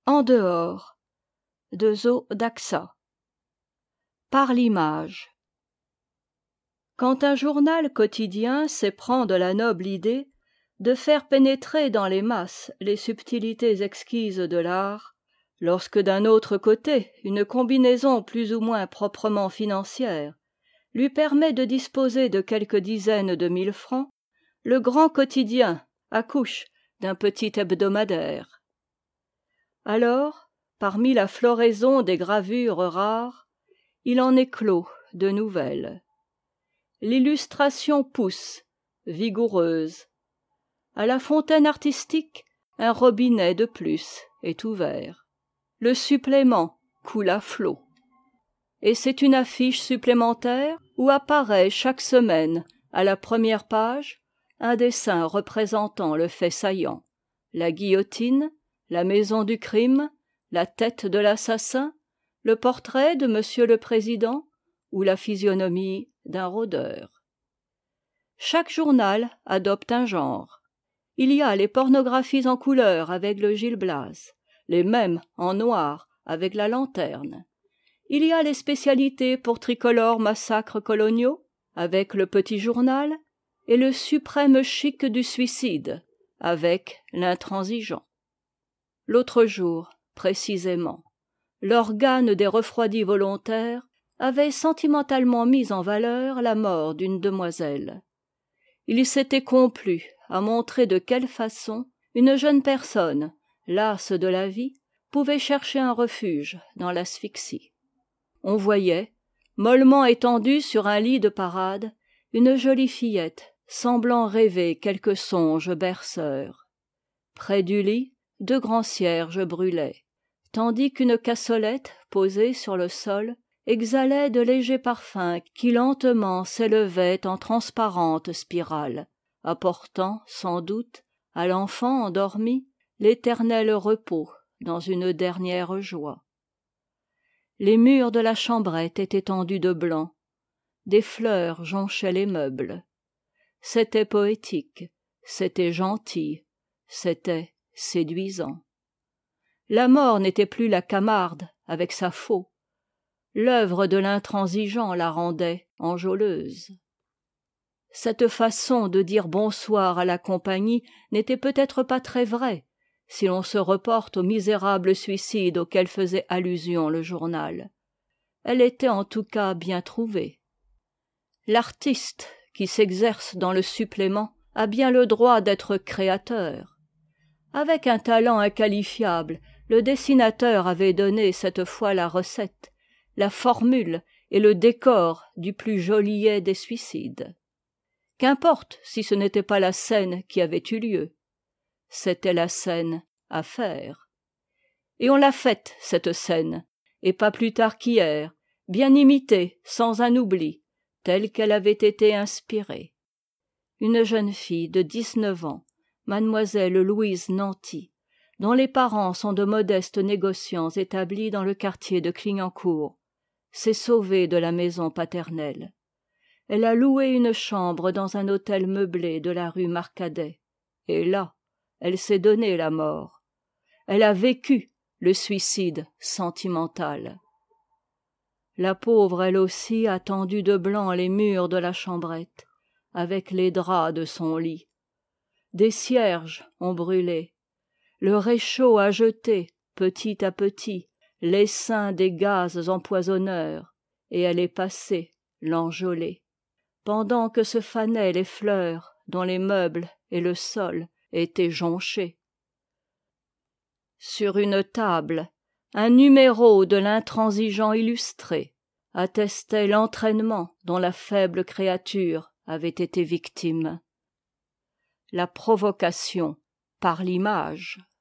En dehors de Zo d'Axa. Par l'image. Quand un journal quotidien s'éprend de la noble idée de faire pénétrer dans les masses les subtilités exquises de l'art, lorsque d'un autre côté une combinaison plus ou moins proprement financière lui permet de disposer de quelques dizaines de mille francs, le grand quotidien accouche d'un petit hebdomadaire. Alors, parmi la floraison des gravures rares, il en éclot de nouvelles. L'illustration pousse, vigoureuse. À la fontaine artistique, un robinet de plus est ouvert. Le supplément coule à flots. Et c'est une affiche supplémentaire où apparaît chaque semaine, à la première page, un dessin représentant le fait saillant, la guillotine, la maison du crime, la tête de l'assassin, le portrait de Monsieur le Président ou la physionomie d'un rôdeur. Chaque journal adopte un genre. Il y a les pornographies en couleur avec le Gil Blas, les mêmes en noir avec la lanterne. Il y a les spécialités pour tricolores massacres coloniaux avec le Petit Journal et le suprême chic du suicide avec l'Intransigeant. L'autre jour, précisément, l'organe des refroidis volontaires avait sentimentalement mis en valeur la mort d'une demoiselle. Il s'était complu à montrer de quelle façon une jeune personne, lasse de la vie, pouvait chercher un refuge dans l'asphyxie. On voyait, mollement étendue sur un lit de parade, une jolie fillette semblant rêver quelque songe berceur. Près du lit, 2 grands cierges brûlaient, tandis qu'une cassolette posée sur le sol exhalait de légers parfums qui lentement s'élevaient en transparente spirale, apportant, sans doute, à l'enfant endormi l'éternel repos dans une dernière joie. Les murs de la chambrette étaient tendus de blanc, des fleurs jonchaient les meubles. C'était poétique, c'était gentil, c'était séduisant. La mort n'était plus la Camarde avec sa faux. L'œuvre de l'intransigeant la rendait enjôleuse. Cette façon de dire bonsoir à la compagnie n'était peut-être pas très vraie, si l'on se reporte au misérable suicide auquel faisait allusion le journal. Elle était en tout cas bien trouvée. L'artiste qui s'exerce dans le supplément a bien le droit d'être créateur. Avec un talent inqualifiable, le dessinateur avait donné cette fois la recette, la formule et le décor du plus joliet des suicides. Qu'importe si ce n'était pas la scène qui avait eu lieu. C'était la scène à faire. Et on l'a faite, cette scène, et pas plus tard qu'hier, bien imitée, sans un oubli, telle qu'elle avait été inspirée. Une jeune fille de 19 ans, mademoiselle Louise Nanty, dont les parents sont de modestes négociants établis dans le quartier de Clignancourt, s'est sauvée de la maison paternelle. Elle a loué une chambre dans un hôtel meublé de la rue Marcadet, et là, elle s'est donné la mort. Elle a vécu le suicide sentimental. La pauvre, elle aussi, a tendu de blanc les murs de la chambrette, avec les draps de son lit. Des cierges ont brûlé. Le réchaud a jeté, petit à petit, l'essaim des gaz empoisonneurs, et elle est passée, l'enjôlée, pendant que se fanaient les fleurs dont les meubles et le sol étaient jonchés. Sur une table, un numéro de l'Intransigeant illustré attestait l'entraînement dont la faible créature avait été victime. La provocation par l'image.